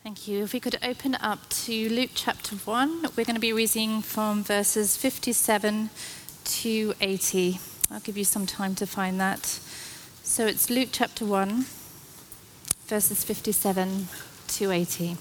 Thank you. If we could open up to Luke chapter 1, we're going to be reading from verses 57 to 80. I'll give you some time to find that. So it's Luke chapter 1, verses 57 to 80.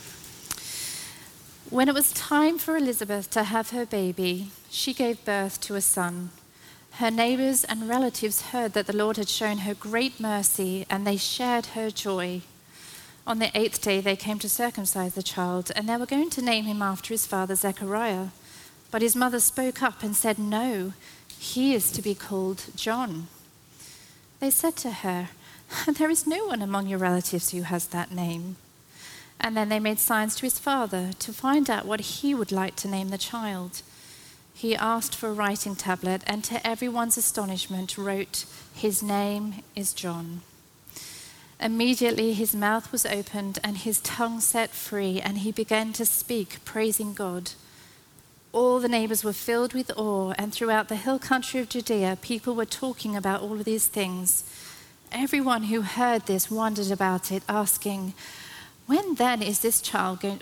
When it was time for Elizabeth to have her baby, she gave birth to a son. Her neighbors and relatives heard that the Lord had shown her great mercy, and they shared her joy. On the 8th day, they came to circumcise the child, and they were going to name him after his father Zechariah. But his mother spoke up and said, "No, he is to be called John." They said to her, "There is no one among your relatives who has that name." And then they made signs to his father to find out what he would like to name the child. He asked for a writing tablet, and to everyone's astonishment wrote, "His name is John." Immediately his mouth was opened and his tongue set free, and he began to speak, praising God. All the neighbors were filled with awe, and throughout the hill country of Judea, people were talking about all of these things. Everyone who heard this wondered about it, asking, what then is this child going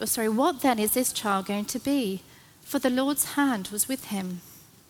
to be? For the Lord's hand was with him.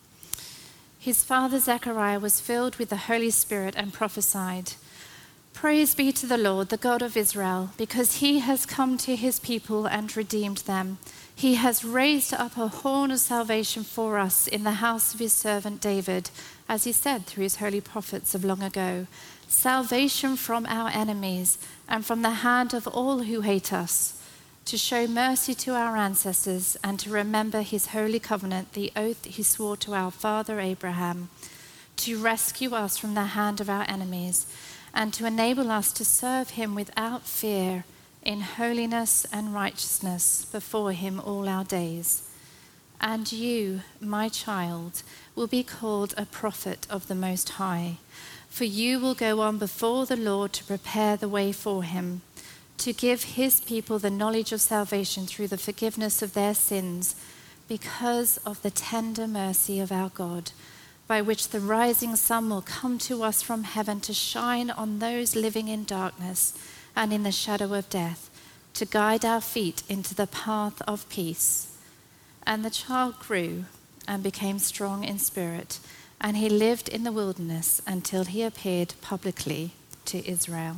His father Zechariah was filled with the Holy Spirit and prophesied, "Praise be to the Lord, the God of Israel, because he has come to his people and redeemed them. He has raised up a horn of salvation for us in the house of his servant David, as he said through his holy prophets of long ago, salvation from our enemies and from the hand of all who hate us, to show mercy to our ancestors and to remember his holy covenant, the oath he swore to our father Abraham, to rescue us from the hand of our enemies, and to enable us to serve him without fear in holiness and righteousness before him all our days. And you, my child, will be called a prophet of the Most High, for you will go on before the Lord to prepare the way for him, to give his people the knowledge of salvation through the forgiveness of their sins, because of the tender mercy of our God, by which the rising sun will come to us from heaven to shine on those living in darkness and in the shadow of death, to guide our feet into the path of peace." And the child grew and became strong in spirit, and he lived in the wilderness until he appeared publicly to Israel.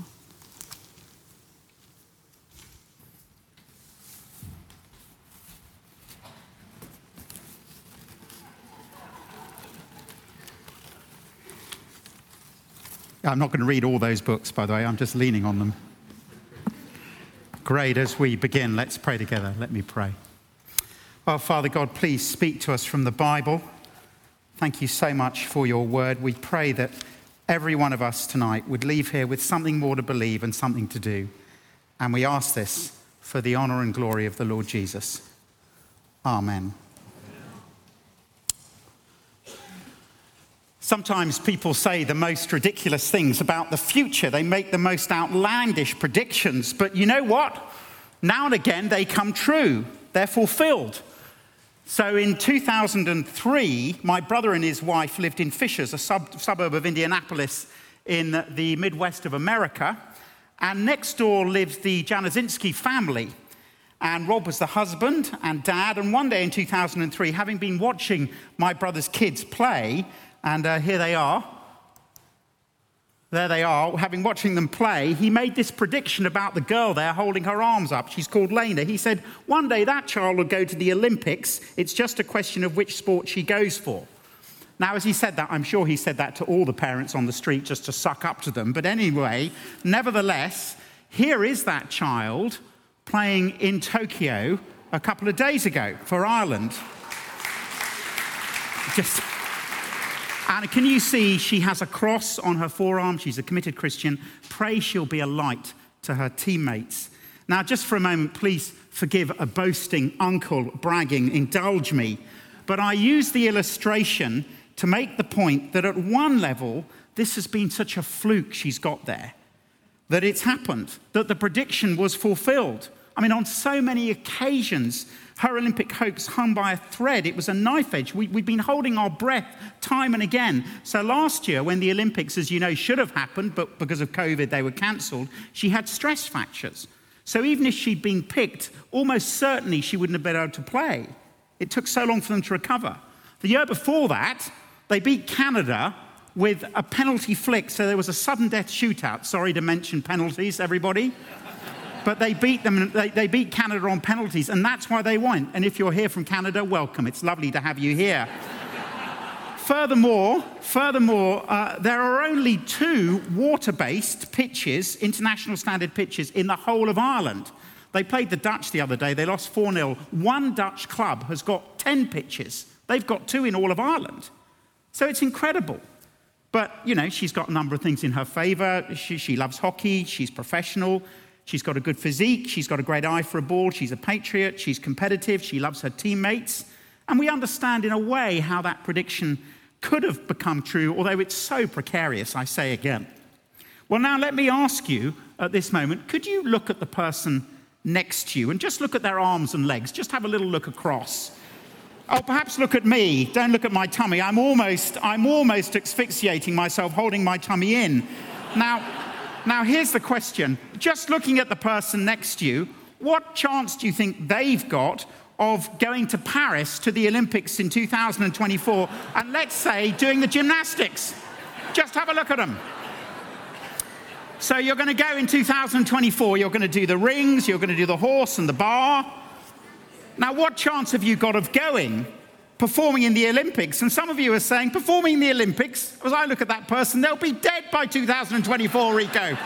I'm not going to read all those books, by the way. I'm just leaning on them. Great. As we begin, let's pray together. Let me pray. Oh, Father God, please speak to us from the Bible. Thank you so much for your word. We pray that every one of us tonight would leave here with something more to believe and something to do. And we ask this for the honor and glory of the Lord Jesus. Amen. Sometimes people say the most ridiculous things about the future. They make the most outlandish predictions. But you know what? Now and again, they come true. They're fulfilled. So in 2003, my brother and his wife lived in Fishers, a suburb of Indianapolis in the Midwest of America. And next door lived the Januszynski family. And Rob was the husband and dad. And one day in 2003, having been watching my brother's kids play, and here they are. There they are, having watching them play. He made this prediction about the girl there holding her arms up. She's called Lena. He said, one day that child will go to the Olympics. It's just a question of which sport she goes for. Now, as he said that, I'm sure he said that to all the parents on the street just to suck up to them. But anyway, nevertheless, here is that child playing in Tokyo a couple of days ago for Ireland. And can you see she has a cross on her forearm? She's a committed Christian. Pray she'll be a light to her teammates. Now, just for a moment, please forgive a boasting uncle bragging. Indulge me. But I use the illustration to make the point that at one level, this has been such a fluke she's got there, that it's happened, that the prediction was fulfilled. I mean, on so many occasions, her Olympic hopes hung by a thread. It was a knife edge. We've been holding our breath time and again. So last year, when the Olympics, as you know, should have happened, but because of COVID, they were cancelled, she had stress fractures. So even if she'd been picked, almost certainly she wouldn't have been able to play. It took so long for them to recover. The year before that, they beat Canada with a penalty flick, so there was a sudden death shootout. Sorry to mention penalties, everybody. But they beat them. They beat Canada on penalties, and that's why they won. And if you're here from Canada, welcome. It's lovely to have you here. Furthermore, there are only 2 water-based pitches, international standard pitches, in the whole of Ireland. They played the Dutch the other day. They lost 4-0. One Dutch club has got 10 pitches. They've got 2 in all of Ireland. So it's incredible. But, you know, she's got a number of things in her favour. She loves hockey. She's professional. She's got a good physique. She's got a great eye for a ball. She's a patriot. She's competitive. She loves her teammates. And we understand in a way how that prediction could have become true, although it's so precarious, I say again. Well, now let me ask you at this moment, could you look at the person next to you and just look at their arms and legs? Just have a little look across. Oh, perhaps look at me. Don't look at my tummy. I'm almost asphyxiating myself, holding my tummy in. Now, here's the question. Just looking at the person next to you, what chance do you think they've got of going to Paris to the Olympics in 2024 and, let's say, doing the gymnastics? Just have a look at them. So you're going to go in 2024, you're going to do the rings, you're going to do the horse and the bar. Now, what chance have you got of going, performing in the Olympics? And some of you are saying, performing in the Olympics, as I look at that person, they'll be dead by 2024, Rico.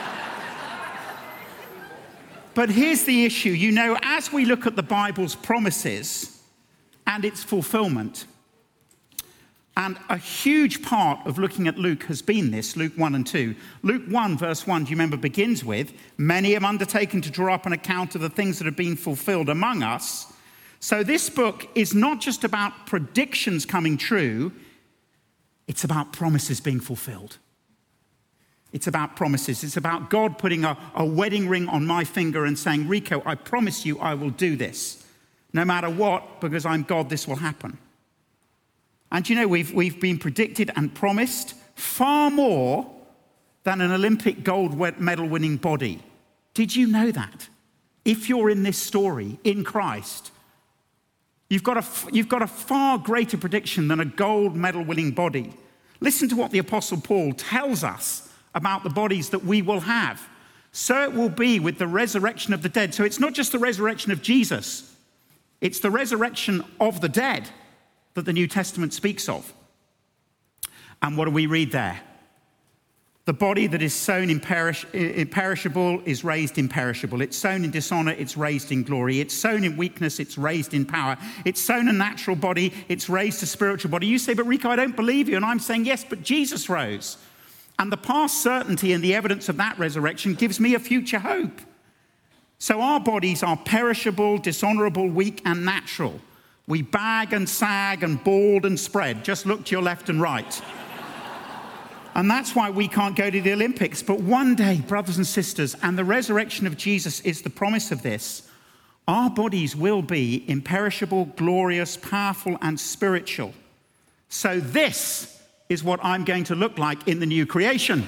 But here's the issue. You know, as we look at the Bible's promises and its fulfillment, and a huge part of looking at Luke has been this, Luke 1 and 2. Luke 1, verse 1, do you remember, begins with, many have undertaken to draw up an account of the things that have been fulfilled among us. So this book is not just about predictions coming true, it's about promises being fulfilled. It's about promises. It's about God putting a wedding ring on my finger and saying, Rico, I promise you I will do this. No matter what, because I'm God, this will happen. And you know, we've been predicted and promised far more than an Olympic gold medal winning body. Did you know that? If you're in this story, in Christ, you've got a far greater prediction than a gold medal winning body. Listen to what the Apostle Paul tells us about the bodies that we will have. So it will be with the resurrection of the dead. So it's not just the resurrection of Jesus, it's the resurrection of the dead that the New Testament speaks of. And what do we read there? The body that is sown imperishable is raised imperishable. It's sown in dishonor, it's raised in glory. It's sown in weakness, it's raised in power. It's sown a natural body, it's raised a spiritual body. You say, but Rico, I don't believe you. And I'm saying, yes, but Jesus rose. And the past certainty and the evidence of that resurrection gives me a future hope. So our bodies are perishable, dishonorable, weak, and natural. We bag and sag and bald and spread. Just look to your left and right. And that's why we can't go to the Olympics. But one day, brothers and sisters, and the resurrection of Jesus is the promise of this, our bodies will be imperishable, glorious, powerful, and spiritual. So this is what I'm going to look like in the new creation.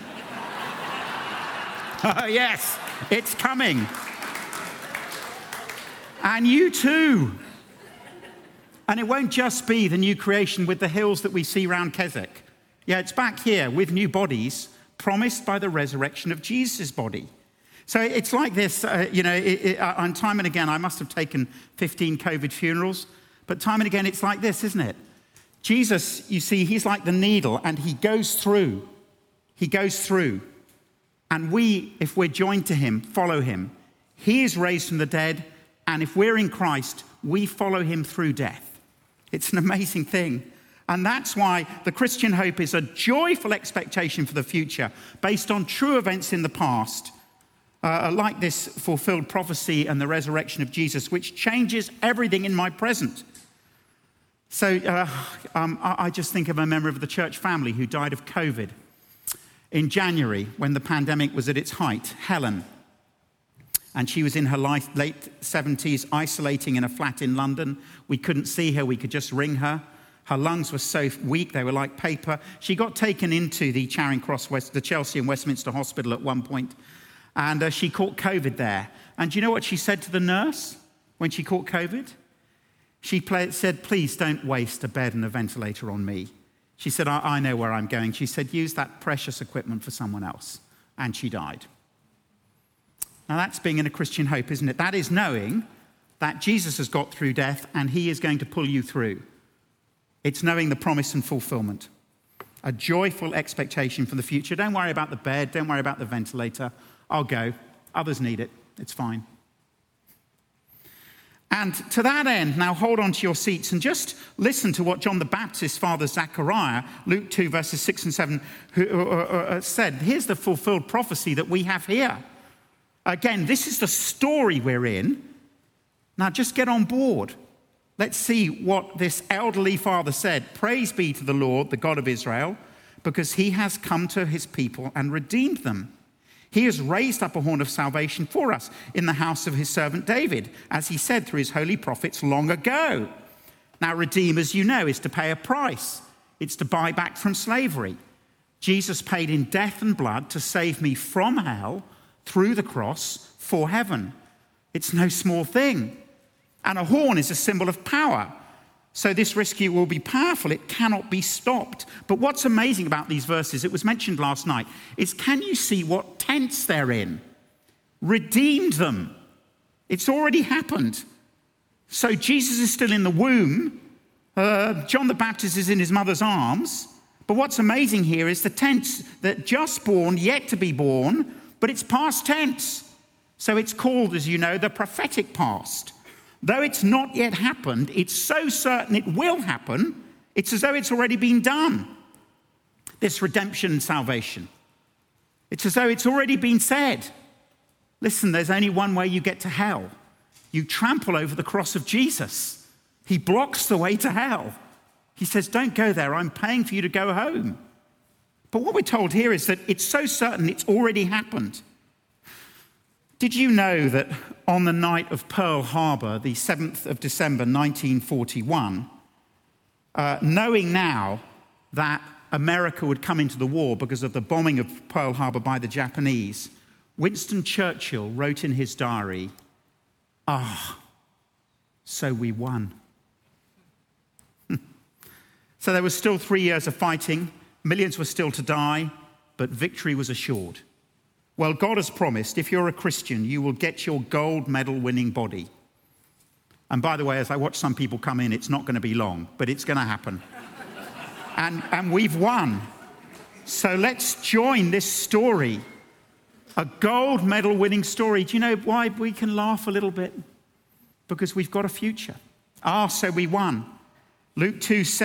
Yes, it's coming. And you too. And it won't just be the new creation with the hills that we see around Keswick. Yeah, it's back here with new bodies promised by the resurrection of Jesus' body. So it's like this, and time and again, I must have taken 15 COVID funerals, but time and again, it's like this, isn't it? Jesus, you see, he's like the needle, and he goes through. He goes through. And we, if we're joined to him, follow him. He is raised from the dead, and if we're in Christ, we follow him through death. It's an amazing thing. And that's why the Christian hope is a joyful expectation for the future based on true events in the past, like this fulfilled prophecy and the resurrection of Jesus, which changes everything in my present. So I just think of a member of the church family who died of COVID in January when the pandemic was at its height, Helen. And she was in her late 70s, isolating in a flat in London. We couldn't see her, we could just ring her. Her lungs were so weak, they were like paper. She got taken into the Charing Cross, the Chelsea and Westminster Hospital at one point, and she caught COVID there. And do you know what she said to the nurse when she caught COVID? She said, please don't waste a bed and a ventilator on me. She said, I know where I'm going. She said, use that precious equipment for someone else. And she died. Now that's being in a Christian hope, isn't it? That is knowing that Jesus has got through death and he is going to pull you through. It's knowing the promise and fulfillment. A joyful expectation for the future. Don't worry about the bed. Don't worry about the ventilator. I'll go. Others need it. It's fine. And to that end, now hold on to your seats and just listen to what John the Baptist's father Zechariah, Luke 2, verses 6 and 7, said. Here's the fulfilled prophecy that we have here. Again, this is the story we're in. Now just get on board. Let's see what this elderly father said. Praise be to the Lord, the God of Israel, because he has come to his people and redeemed them. He has raised up a horn of salvation for us in the house of his servant David, as he said through his holy prophets long ago. Now, redeem, as you know, is to pay a price. It's to buy back from slavery. Jesus paid in death and blood to save me from hell through the cross for heaven. It's no small thing. And a horn is a symbol of power. So this rescue will be powerful. It cannot be stopped. But what's amazing about these verses, it was mentioned last night, is can you see what tense they're in? Redeemed them. It's already happened. So Jesus is still in the womb. John the Baptist is in his mother's arms. But what's amazing here is the tense that just born, yet to be born, but it's past tense. So it's called, as you know, the prophetic past. Though it's not yet happened, it's so certain it will happen, it's as though it's already been done. This redemption and salvation. It's as though it's already been said. Listen, there's only one way you get to hell. You trample over the cross of Jesus. He blocks the way to hell. He says, don't go there, I'm paying for you to go home. But what we're told here is that it's so certain it's already happened. Did you know that on the night of Pearl Harbor, the 7th of December, 1941, knowing now that America would come into the war because of the bombing of Pearl Harbor by the Japanese, Winston Churchill wrote in his diary, so we won. So there was still 3 years of fighting, millions were still to die, but victory was assured. Well, God has promised, if you're a Christian, you will get your gold medal winning body. And by the way, as I watch some people come in, it's not going to be long, but it's going to happen. And we've won. So let's join this story. A gold medal winning story. Do you know why we can laugh a little bit? Because we've got a future. So we won. Luke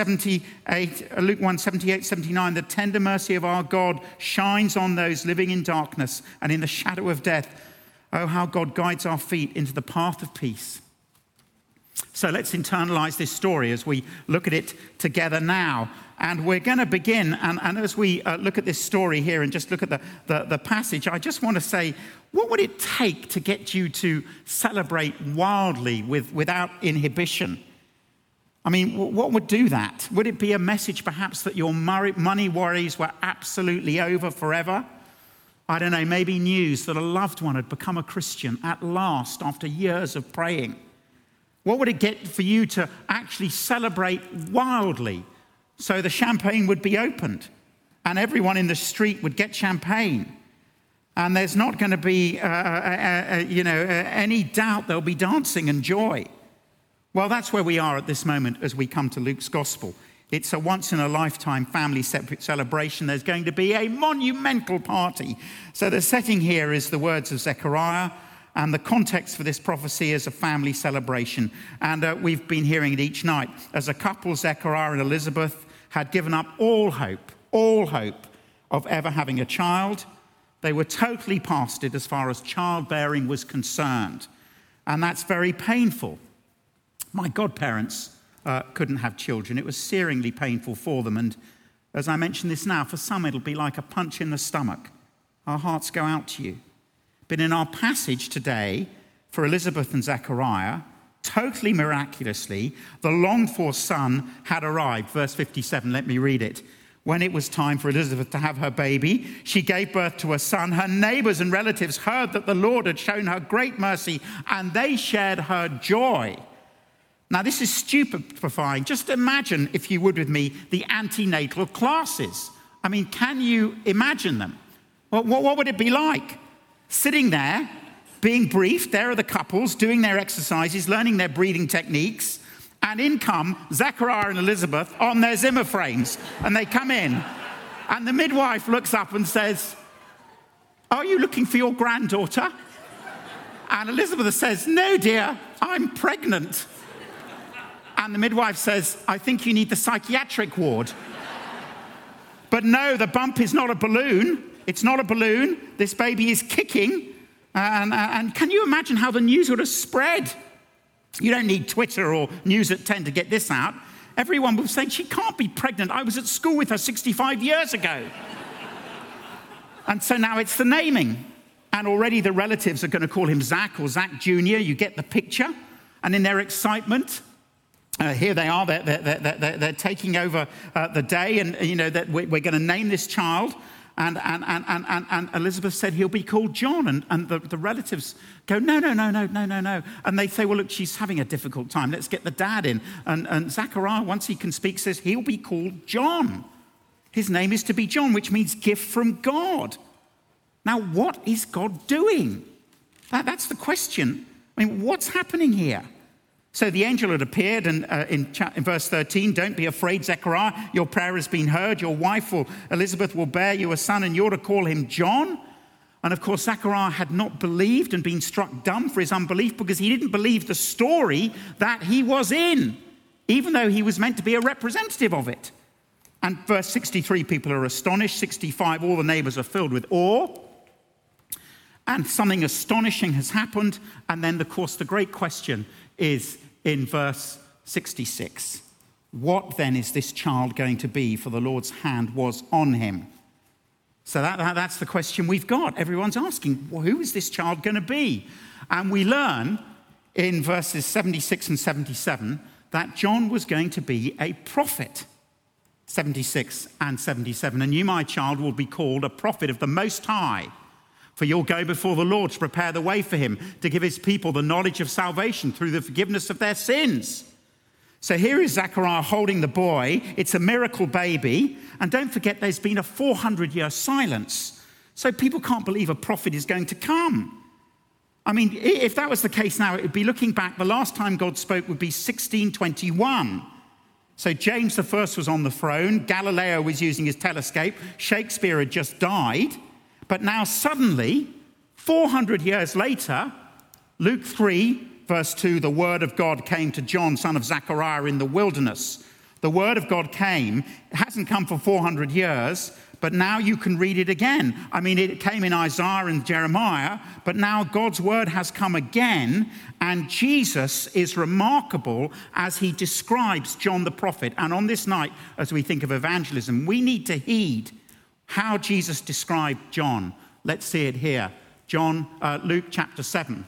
1, 78, 79, the tender mercy of our God shines on those living in darkness and in the shadow of death. Oh, how God guides our feet into the path of peace. So let's internalize this story as we look at it together now. And we're going to begin, and as we look at this story here and just look at the passage, I just want to say, what would it take to get you to celebrate wildly without inhibition? I mean, what would do that? Would it be a message perhaps that your money worries were absolutely over forever? I don't know, maybe news that a loved one had become a Christian at last after years of praying. What would it get for you to actually celebrate wildly so the champagne would be opened and everyone in the street would get champagne and there's not going to be any doubt there'll be dancing and joy? Well, that's where we are at this moment as we come to Luke's gospel. It's a once-in-a-lifetime family celebration. There's going to be a monumental party. So the setting here is the words of Zechariah, and the context for this prophecy is a family celebration. And we've been hearing it each night. As a couple, Zechariah and Elizabeth had given up all hope of ever having a child. They were totally past it as far as childbearing was concerned. And that's very painful. My godparents couldn't have children. It was searingly painful for them. And as I mention this now, for some it'll be like a punch in the stomach. Our hearts go out to you. But in our passage today, for Elizabeth and Zechariah, totally miraculously, the longed-for son had arrived. Verse 57, let me read it. when it was time for Elizabeth to have her baby, she gave birth to a son. Her neighbors and relatives heard that the Lord had shown her great mercy, and they shared her joy. Now, this is stupefying. Just imagine, if you would with me, the antenatal classes. I mean, can you imagine them? What would it be like? Sitting there, being briefed, there are the couples doing their exercises, learning their breathing techniques, and in come Zechariah and Elizabeth on their Zimmer frames, and they come in, and the midwife looks up and says, "Are you looking for your granddaughter?" And Elizabeth says, "No, dear, I'm pregnant." And the midwife says, "I think you need the psychiatric ward." But no, the bump is not a balloon. It's not a balloon. This baby is kicking. And can you imagine how the news would have spread? You don't need Twitter or News at 10 to get this out. Everyone was saying, "She can't be pregnant. I was at school with her 65 years ago." And so now it's the naming. And already the relatives are going to call him Zach or Zach Jr. You get the picture. And in their excitement, here they are. They're taking over the day. And, you know, that we're going to name this child. And Elizabeth said he'll be called John. And the relatives go, no. And they say, "Well, look, she's having a difficult time. Let's get the dad in." And Zechariah, once he can speak, says he'll be called John. His name is to be John, which means gift from God. Now, what is God doing? That's the question. I mean, what's happening here? So the angel had appeared, and in verse 13, "Don't be afraid, Zechariah. Your prayer has been heard. Your wife, Elizabeth, will bear you a son, and you're to call him John." And of course, Zechariah had not believed and been struck dumb for his unbelief because he didn't believe the story that he was in, even though he was meant to be a representative of it. And verse 63, people are astonished. 65, all the neighbors are filled with awe. And something astonishing has happened. And then, of course, the great question is in verse 66. What then is this child going to be? For the Lord's hand was on him. So that's the question we've got. Everyone's asking, well, who is this child going to be? And we learn in verses 76 and 77 that John was going to be a prophet. 76 and 77. "And you, my child, will be called a prophet of the Most High. For you'll go before the Lord to prepare the way for him, to give his people the knowledge of salvation through the forgiveness of their sins." So here is Zechariah holding the boy. It's a miracle baby. And don't forget, there's been a 400-year silence. So people can't believe a prophet is going to come. I mean, if that was the case now, it would be looking back. The last time God spoke would be 1621. So James I was on the throne. Galileo was using his telescope. Shakespeare had just died. But now suddenly, 400 years later, Luke 3, verse 2, "The word of God came to John, son of Zechariah, in the wilderness." The word of God came. It hasn't come for 400 years, but now you can read it again. I mean, it came in Isaiah and Jeremiah, but now God's word has come again, and Jesus is remarkable as he describes John the prophet. And on this night, as we think of evangelism, we need to heed how Jesus described John. Let's see it here. Luke chapter 7.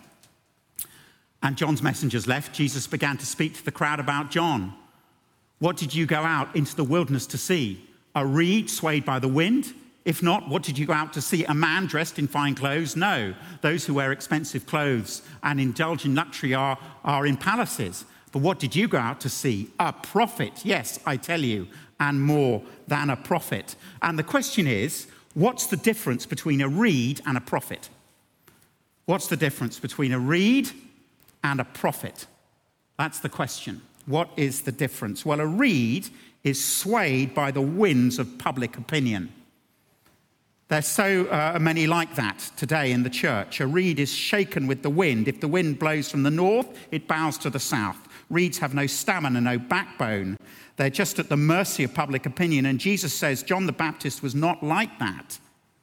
"And John's messengers left. Jesus began to speak to the crowd about John. 'What did you go out into the wilderness to see? A reed swayed by the wind? If not, what did you go out to see? A man dressed in fine clothes? No. Those who wear expensive clothes and indulge in luxury are in palaces. But what did you go out to see? A prophet. Yes, I tell you, and more than a prophet.'" And the question is, what's the difference between a reed and a prophet? What's the difference between a reed and a prophet? That's the question. What is the difference? Well, a reed is swayed by the winds of public opinion. There's so many like that today in the church. A reed is shaken with the wind. If the wind blows from the north, it bows to the south. Reeds have no stamina, no backbone. They're just at the mercy of public opinion. And Jesus says John the Baptist was not like that.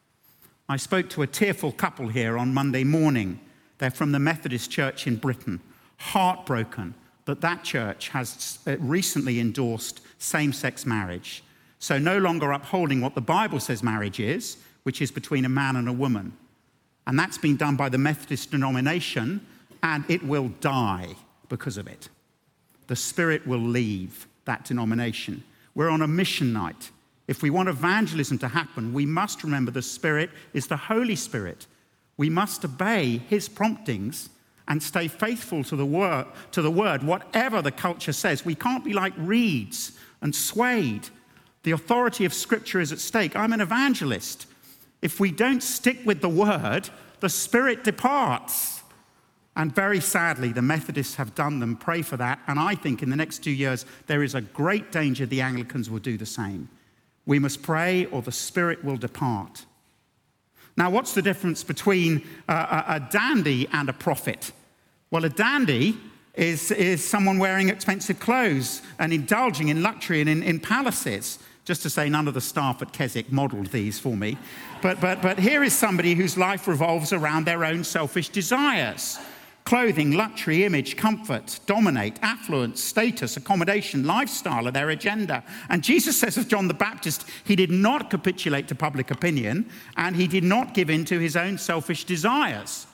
I spoke to a tearful couple here on Monday morning. They're from the Methodist Church in Britain. Heartbroken that church has recently endorsed same-sex marriage. So no longer upholding what the Bible says marriage is, which is between a man and a woman. And that's been done by the Methodist denomination, and it will die because of it. The Spirit will leave that denomination. We're on a mission night If we want evangelism to happen, we must remember the Spirit is the Holy Spirit. We must obey his promptings and stay faithful to the word, whatever the culture says. We can't be like reeds and swayed. The authority of Scripture is at stake. I'm an evangelist. If we don't stick with the word, the Spirit departs. And very sadly, the Methodists have done them. Pray for that. And I think in the next 2 years, there is a great danger the Anglicans will do the same. We must pray or the Spirit will depart. Now, what's the difference between a dandy and a prophet? Well, a dandy is someone wearing expensive clothes and indulging in luxury and in palaces. Just to say, none of the staff at Keswick modelled these for me. But here is somebody whose life revolves around their own selfish desires. Clothing, luxury, image, comfort, dominate, affluence, status, accommodation, lifestyle are their agenda. And Jesus says of John the Baptist, he did not capitulate to public opinion, and he did not give in to his own selfish desires.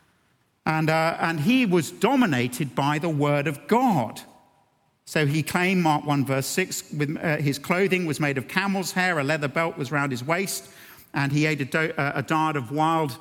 And he was dominated by the word of God. So he claimed, Mark 1 verse 6, his clothing was made of camel's hair, a leather belt was round his waist, and he ate a diet of wild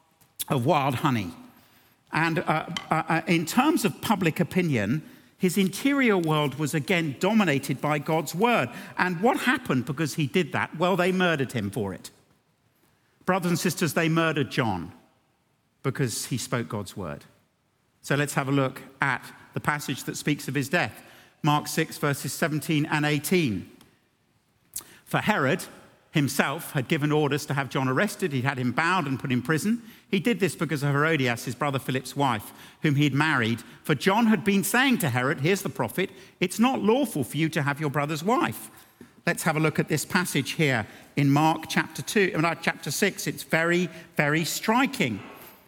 honey. And in terms of public opinion, his interior world was again dominated by God's word. And what happened because he did that? Well, they murdered him for it. Brothers and sisters, they murdered John because he spoke God's word. So let's have a look at the passage that speaks of his death. Mark 6, verses 17 and 18. For Herod himself had given orders to have John arrested. He'd had him bound and put in prison. He did this because of Herodias, his brother Philip's wife, whom he'd married. For John had been saying to Herod, here's the prophet, it's not lawful for you to have your brother's wife. Let's have a look at this passage here in Mark chapter 6. It's very, very striking.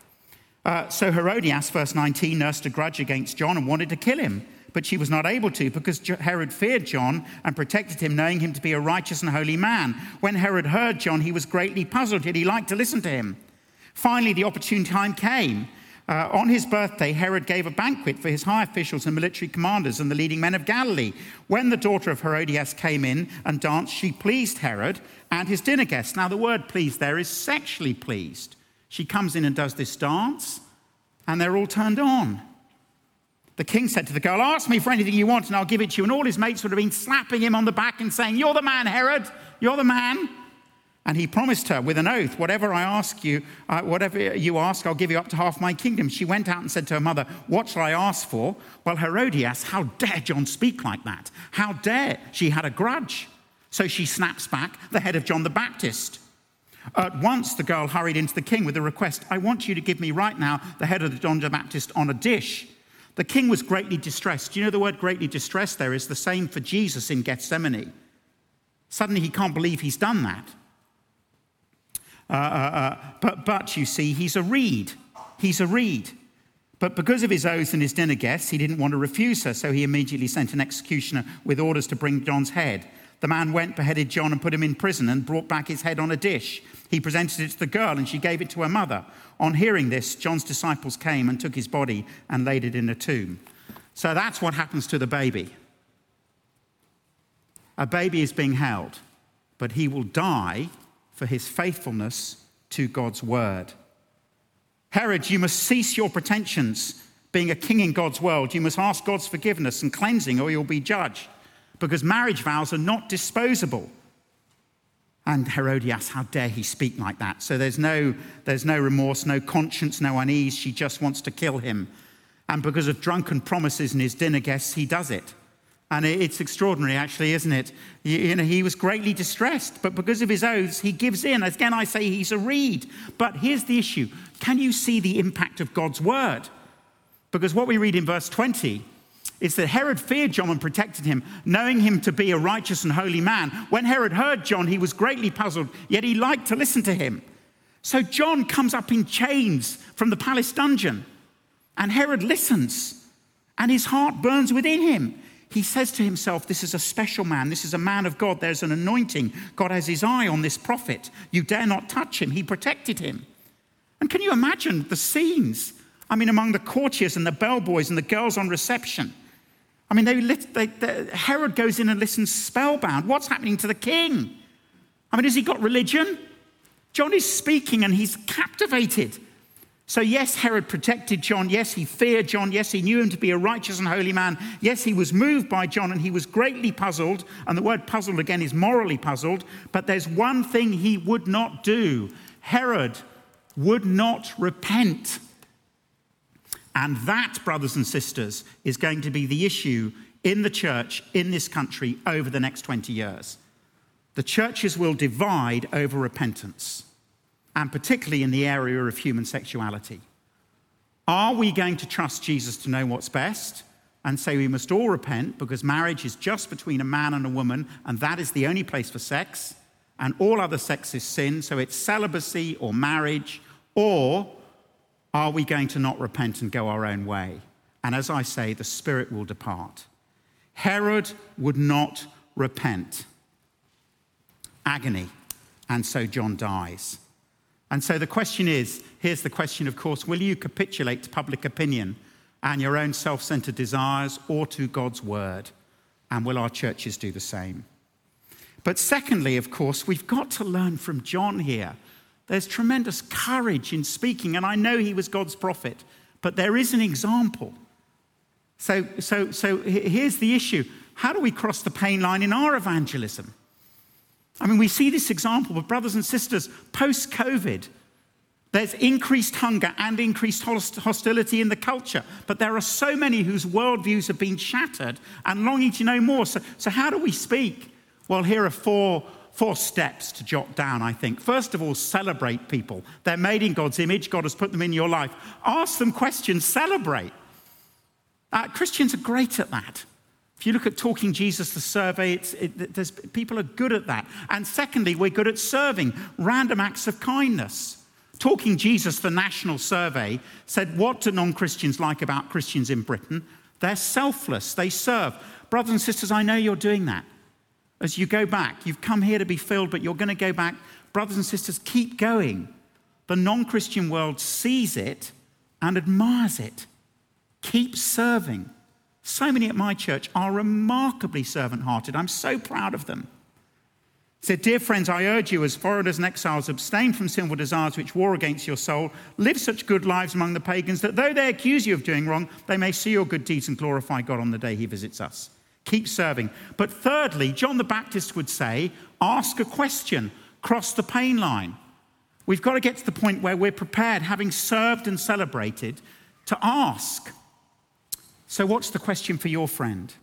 So Herodias, verse 19, nursed a grudge against John and wanted to kill him. But she was not able to because Herod feared John and protected him, knowing him to be a righteous and holy man. When Herod heard John, he was greatly puzzled, yet he liked to listen to him. Finally, the opportune time came. On his birthday, Herod gave a banquet for his high officials and military commanders and the leading men of Galilee. When the daughter of Herodias came in and danced, she pleased Herod and his dinner guests. Now, the word pleased there is sexually pleased. She comes in and does this dance, and they're all turned on. The king said to the girl, ask me for anything you want and I'll give it to you. And all his mates would have been slapping him on the back and saying, you're the man, Herod, you're the man. And he promised her with an oath, whatever you ask, I'll give you up to half my kingdom. She went out and said to her mother, what shall I ask for? Well, Herodias, how dare John speak like that? How dare? She had a grudge. So she snaps back the head of John the Baptist. At once the girl hurried into the king with a request, I want you to give me right now the head of John the Baptist on a dish. The king was greatly distressed. Do you know the word greatly distressed there is the same for Jesus in Gethsemane? Suddenly he can't believe he's done that. But you see, he's a reed. He's a reed. But because of his oaths and his dinner guests, he didn't want to refuse her, so he immediately sent an executioner with orders to bring John's head. The man went, beheaded John and put him in prison and brought back his head on a dish. He presented it to the girl and she gave it to her mother. On hearing this, John's disciples came and took his body and laid it in a tomb. So that's what happens to the baby. A baby is being held, but he will die for his faithfulness to God's word. Herod, you must cease your pretensions. Being a king in God's world, you must ask God's forgiveness and cleansing or you'll be judged, because marriage vows are not disposable. And Herodias, how dare he speak like that? So there's no remorse, no conscience, no unease. She just wants to kill him. And because of drunken promises and his dinner guests, he does it. And it's extraordinary, actually, isn't it? He was greatly distressed, but because of his oaths, he gives in. Again, I say he's a reed. But here's the issue. Can you see the impact of God's word? Because what we read in verse 20 is that Herod feared John and protected him, knowing him to be a righteous and holy man. When Herod heard John, he was greatly puzzled, yet he liked to listen to him. So John comes up in chains from the palace dungeon, and Herod listens, and his heart burns within him. He says to himself, this is a special man. This is a man of God. There's an anointing. God has his eye on this prophet. You dare not touch him. He protected him. And can you imagine the scenes? I mean, among the courtiers and the bellboys and the girls on reception. I mean, Herod goes in and listens spellbound. What's happening to the king? I mean, has he got religion? John is speaking and he's captivated. So yes, Herod protected John. Yes, he feared John. Yes, he knew him to be a righteous and holy man. Yes, he was moved by John and he was greatly puzzled. And the word puzzled again is morally puzzled. But there's one thing he would not do. Herod would not repent. And that, brothers and sisters, is going to be the issue in the church in this country over the next 20 years. The churches will divide over repentance, and particularly in the area of human sexuality. Are we going to trust Jesus to know what's best and say we must all repent because marriage is just between a man and a woman and that is the only place for sex and all other sex is sin, so it's celibacy or marriage? Or are we going to not repent and go our own way? And as I say, the Spirit will depart. Herod would not repent. Agony. And so John dies. And so the question is, here's the question, of course, will you capitulate to public opinion and your own self-centered desires or to God's word? And will our churches do the same? But secondly, of course, we've got to learn from John here. There's tremendous courage in speaking, and I know he was God's prophet, but there is an example. So here's the issue. How do we cross the pain line in our evangelism? I mean, we see this example, but brothers and sisters, post-COVID, there's increased hunger and increased hostility in the culture. But there are so many whose worldviews have been shattered and longing to know more. So how do we speak? Well, here are four steps to jot down, I think. First of all, celebrate people. They're made in God's image. God has put them in your life. Ask them questions. Celebrate. Christians are great at that. If you look at Talking Jesus, the survey, people are good at that. And secondly, we're good at serving, random acts of kindness. Talking Jesus, the national survey, said, what do non-Christians like about Christians in Britain? They're selfless, they serve. Brothers and sisters, I know you're doing that. As you go back, you've come here to be filled, but you're going to go back. Brothers and sisters, keep going. The non-Christian world sees it and admires it. Keep serving. So many at my church are remarkably servant-hearted. I'm so proud of them. He said, dear friends, I urge you as foreigners and exiles, abstain from sinful desires which war against your soul. Live such good lives among the pagans that though they accuse you of doing wrong, they may see your good deeds and glorify God on the day he visits us. Keep serving. But thirdly, John the Baptist would say, ask a question, cross the pain line. We've got to get to the point where we're prepared, having served and celebrated, to ask. So what's the question for your friend?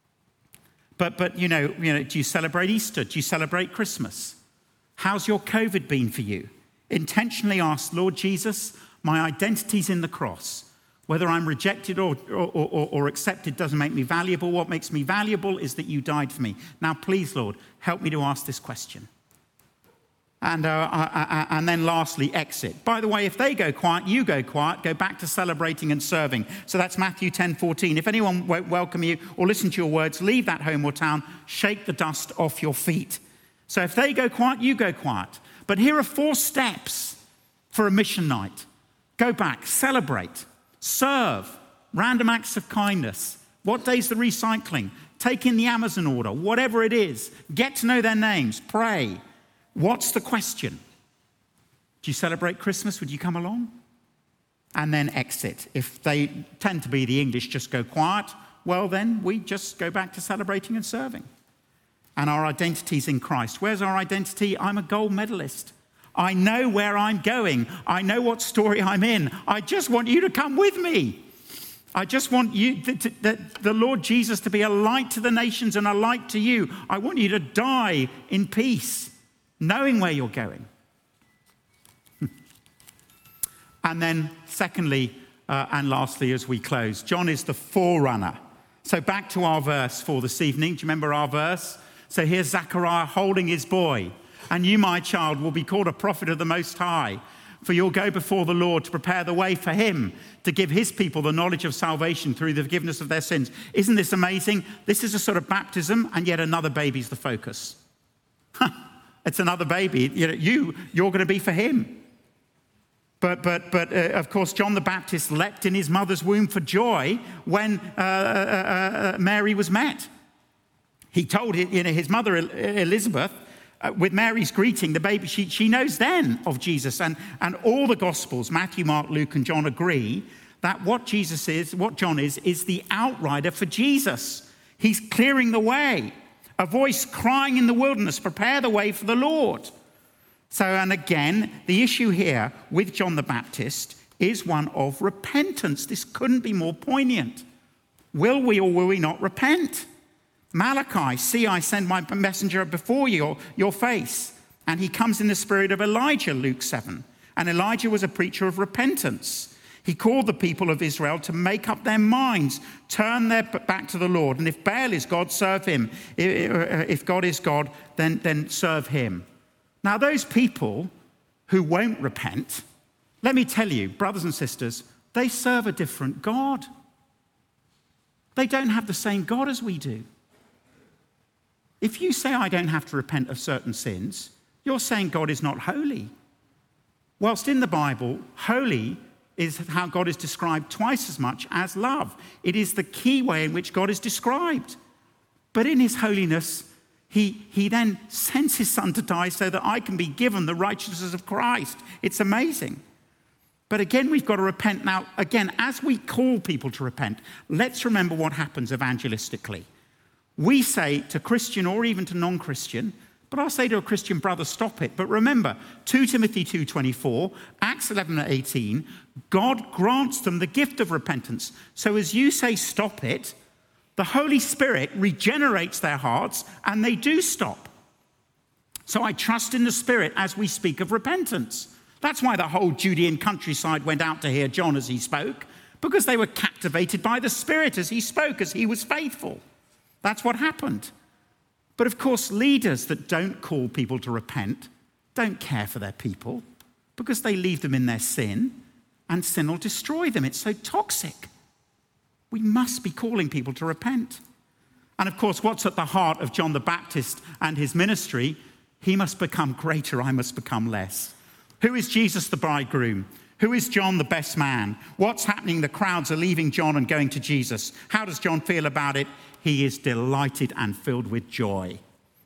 But you know, do you celebrate Easter? Do you celebrate Christmas? How's your COVID been for you? Intentionally ask, Lord Jesus, my identity's in the cross. Whether I'm rejected or accepted doesn't make me valuable. What makes me valuable is that you died for me. Now, please, Lord, help me to ask this question. And then lastly, exit. By the way, if they go quiet, you go quiet. Go back to celebrating and serving. So that's Matthew 10:14. If anyone won't welcome you or listen to your words, leave that home or town. Shake the dust off your feet. So if they go quiet, you go quiet. But here are 4 steps for a mission night. Go back, celebrate, serve, random acts of kindness. What day's the recycling? Take in the Amazon order, whatever it is. Get to know their names, pray. What's the question? Do you celebrate Christmas? Would you come along? And then exit. If they tend to be the English, just go quiet, well then we just go back to celebrating and serving. And our identity's in Christ. Where's our identity? I'm a gold medalist. I know where I'm going. I know what story I'm in. I just want you to come with me. I just want you, the Lord Jesus, to be a light to the nations and a light to you. I want you to die in peace, knowing where you're going. And then secondly and lastly, as we close, John is the forerunner. So back to our verse for this evening. Do you remember our verse? So here's Zechariah holding his boy. And you, my child, will be called a prophet of the Most High. For you'll go before the Lord to prepare the way for him, to give his people the knowledge of salvation through the forgiveness of their sins. Isn't this amazing? This is a sort of baptism, and yet another baby's the focus. It's another baby. You're going to be for him. But of course, John the Baptist leapt in his mother's womb for joy when Mary was met. He told his mother Elizabeth, with Mary's greeting, the baby, she knows then of Jesus. And all the Gospels, Matthew, Mark, Luke, and John agree that what John is the outrider for Jesus. He's clearing the way. A voice crying in the wilderness, prepare the way for the Lord. So, and again, the issue here with John the Baptist is one of repentance. This couldn't be more poignant. Will we or will we not repent? Malachi, see, I send my messenger before your face. And he comes in the spirit of Elijah, Luke 7. And Elijah was a preacher of repentance. He called the people of Israel to make up their minds, turn their back to the Lord. And if Baal is God, serve him. If God is God, then serve him. Now, those people who won't repent, let me tell you, brothers and sisters, they serve a different God. They don't have the same God as we do. If you say, I don't have to repent of certain sins, you're saying God is not holy. Whilst in the Bible, holy is how God is described twice as much as love. It is the key way in which God is described. But in his holiness, he then sends his son to die so that I can be given the righteousness of Christ. It's amazing. But again, we've got to repent. Now, again, as we call people to repent, let's remember what happens evangelistically. We say to Christian or even to non-Christian, but I'll say to a Christian brother, stop it. But remember, 2 Timothy 2:24, Acts 11:18, God grants them the gift of repentance. So as you say, stop it, the Holy Spirit regenerates their hearts and they do stop. So I trust in the Spirit as we speak of repentance. That's why the whole Judean countryside went out to hear John as he spoke, because they were captivated by the Spirit as he spoke, as he was faithful. That's what happened. But of course, leaders that don't call people to repent don't care for their people because they leave them in their sin and sin will destroy them. It's so toxic. We must be calling people to repent. And of course, what's at the heart of John the Baptist and his ministry? He must become greater, I must become less. Who is Jesus the bridegroom? Who is John the best man? What's happening? The crowds are leaving John and going to Jesus. How does John feel about it? He is delighted and filled with joy.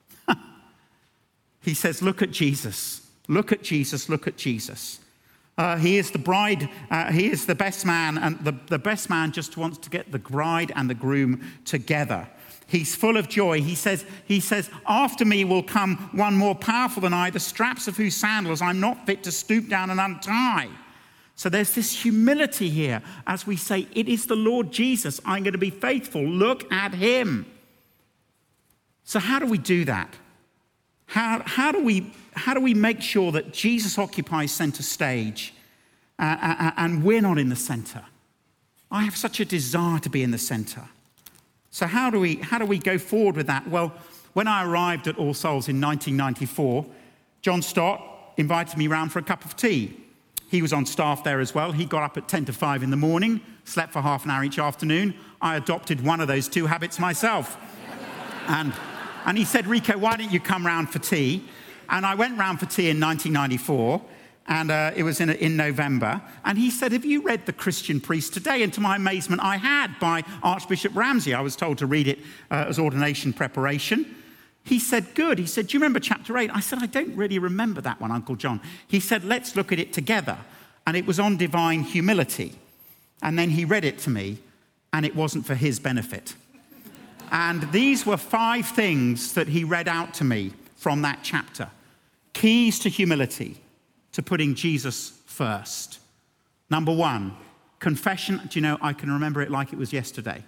He says, look at Jesus. Look at Jesus. Look at Jesus. He is the bride. He is the best man. And the best man just wants to get the bride and the groom together. He's full of joy. He says, after me will come one more powerful than I, the straps of whose sandals I'm not fit to stoop down and untie. So there's this humility here as we say, it is the Lord Jesus. I'm going to be faithful. Look at him. So how do we do that? How do we make sure that Jesus occupies center stage and we're not in the center? I have such a desire to be in the center. So how do we go forward with that? Well, when I arrived at All Souls in 1994, John Stott invited me round for a cup of tea. He was on staff there as well. He got up at 10 to 5 in the morning, slept for half an hour each afternoon. I adopted one of those two habits myself. And he said, Rico, why don't you come round for tea? And I went round for tea in 1994, and it was in November. And he said, have you read The Christian Priest Today? And to my amazement, I had, by Archbishop Ramsey. I was told to read it as ordination preparation. He said, good. He said, do you remember chapter 8? I said, I don't really remember that one, Uncle John. He said, let's look at it together. And it was on divine humility. And then he read it to me, and it wasn't for his benefit. And these were 5 things that he read out to me from that chapter. Keys to humility, to putting Jesus first. Number 1, confession. Do you know, I can remember it like it was yesterday.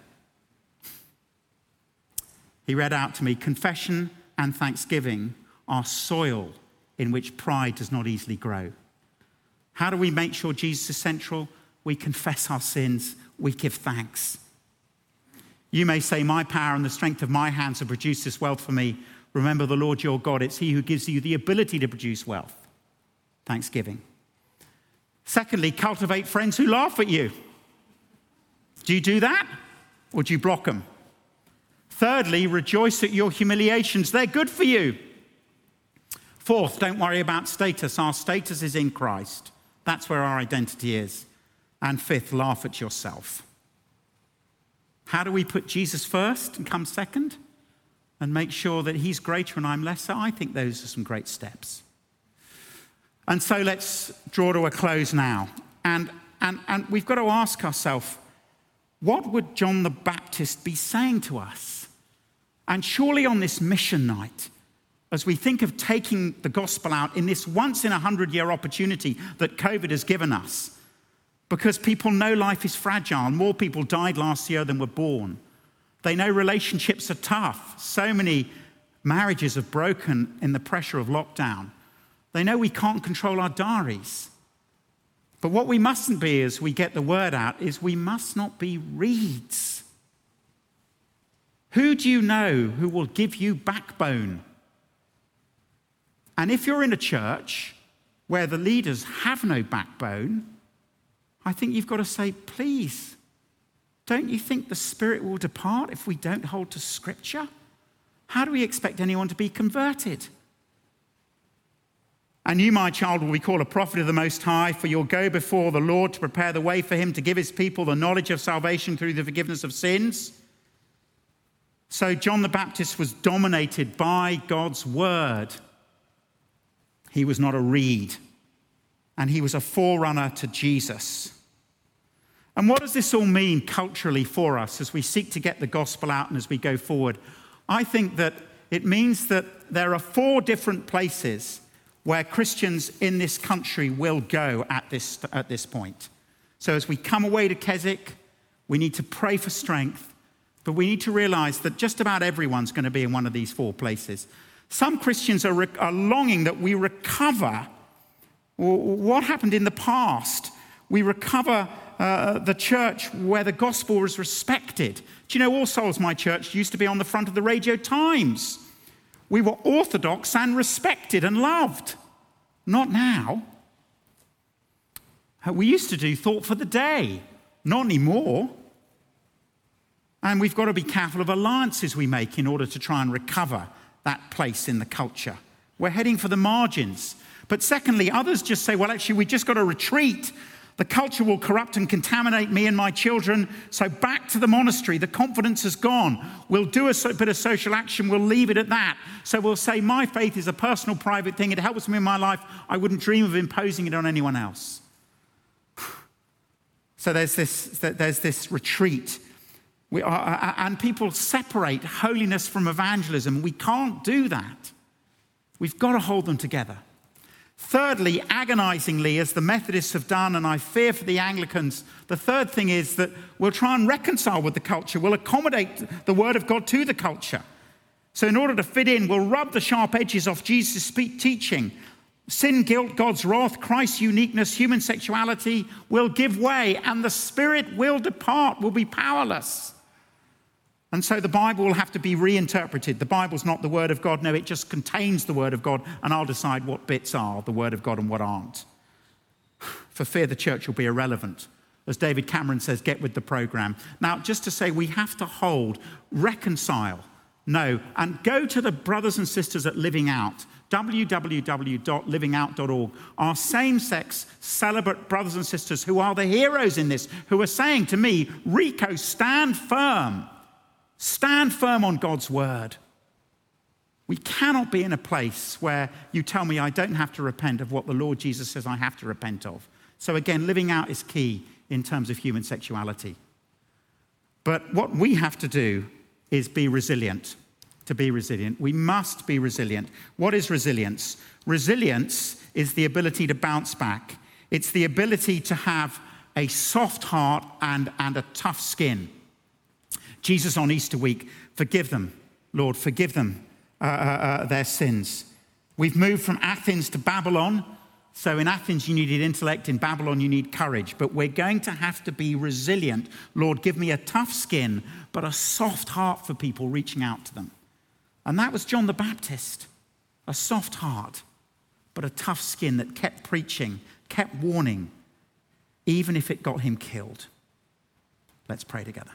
He read out to me, confession and thanksgiving are soil in which pride does not easily grow. How do we make sure Jesus is central? We confess our sins, we give thanks. You may say, my power and the strength of my hands have produced this wealth for me. Remember the Lord your God, it's he who gives you the ability to produce wealth. Thanksgiving. Secondly, cultivate friends who laugh at you. Do you do that? Or do you block them? Thirdly, rejoice at your humiliations. They're good for you. Fourth, don't worry about status. Our status is in Christ. That's where our identity is. And fifth, laugh at yourself. How do we put Jesus first and come second? and make sure that he's greater and I'm lesser, I think those are some great steps. And so let's draw to a close now. And we've got to ask ourselves, what would John the Baptist be saying to us? And surely on this mission night, as we think of taking the gospel out in this once-in-a-100-year opportunity that COVID has given us, because people know life is fragile. More people died last year than were born. They know relationships are tough. So many marriages have broken in the pressure of lockdown. They know we can't control our diaries. But what we mustn't be as we get the word out is we must not be reeds. Who do you know who will give you backbone? And if you're in a church where the leaders have no backbone, I think you've got to say, please, don't you think the Spirit will depart if we don't hold to Scripture? How do we expect anyone to be converted? And you, my child, will be called a prophet of the Most High, for you'll go before the Lord to prepare the way for him, to give his people the knowledge of salvation through the forgiveness of sins. So John the Baptist was dominated by God's word. He was not a reed, and he was a forerunner to Jesus. And what does this all mean culturally for us as we seek to get the gospel out and as we go forward? I think that it means that there are 4 different places where Christians in this country will go at this point. So as we come away to Keswick, we need to pray for strength, but we need to realize that just about everyone's going to be in one of these 4 places. Some Christians are longing that we recover what happened in the past. We recover the church where the gospel was respected. Do you know All Souls, my church, used to be on the front of the Radio Times. We were orthodox and respected and loved. Not now. We used to do Thought for the Day. Not anymore. And we've got to be careful of alliances we make in order to try and recover that place in the culture. We're heading for the margins. But secondly, others just say, well, actually, we just got to retreat. The culture will corrupt and contaminate me and my children. So back to the monastery. The confidence has gone. We'll do a bit of social action. We'll leave it at that. So we'll say my faith is a personal, private thing. It helps me in my life. I wouldn't dream of imposing it on anyone else. So there's this retreat. And people separate holiness from evangelism. We can't do that. We've got to hold them together. Thirdly, agonizingly, as the Methodists have done, and I fear for the Anglicans, the third thing is that we'll try and reconcile with the culture. We'll accommodate the word of God to the culture. So in order to fit in, we'll rub the sharp edges off Jesus' teaching. Sin, guilt, God's wrath, Christ's uniqueness, human sexuality will give way, and the Spirit will depart, will be powerless. And so the Bible will have to be reinterpreted. The Bible's not the Word of God. No, it just contains the Word of God, and I'll decide what bits are the Word of God and what aren't. For fear the church will be irrelevant. As David Cameron says, get with the program. Now, just to say, we have to hold, reconcile, no, and go to the brothers and sisters at Living Out, www.livingout.org, our same-sex celibate brothers and sisters who are the heroes in this, who are saying to me, Rico, stand firm. Stand firm on God's word. We cannot be in a place where you tell me I don't have to repent of what the Lord Jesus says I have to repent of. So again, living out is key in terms of human sexuality. But what we have to do is be resilient. To be resilient, we must be resilient. What is resilience? Resilience is the ability to bounce back. It's the ability to have a soft heart and a tough skin. Jesus on Easter week, forgive them, Lord, forgive them their sins. We've moved from Athens to Babylon. So in Athens, you needed intellect. In Babylon, you need courage. But we're going to have to be resilient. Lord, give me a tough skin, but a soft heart for people, reaching out to them. And that was John the Baptist. A soft heart, but a tough skin that kept preaching, kept warning, even if it got him killed. Let's pray together.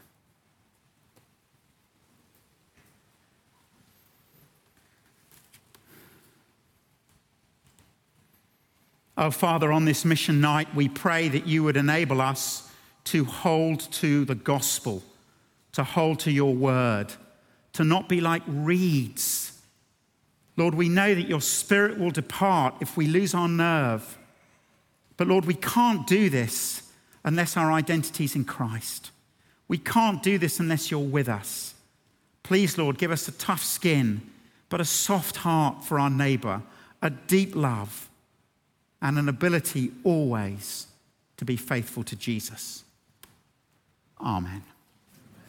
Oh, Father, on this mission night, we pray that you would enable us to hold to the gospel, to hold to your word, to not be like reeds. Lord, we know that your Spirit will depart if we lose our nerve. But Lord, we can't do this unless our identity is in Christ. We can't do this unless you're with us. Please, Lord, give us a tough skin, but a soft heart for our neighbor, a deep love, and an ability always to be faithful to Jesus. Amen.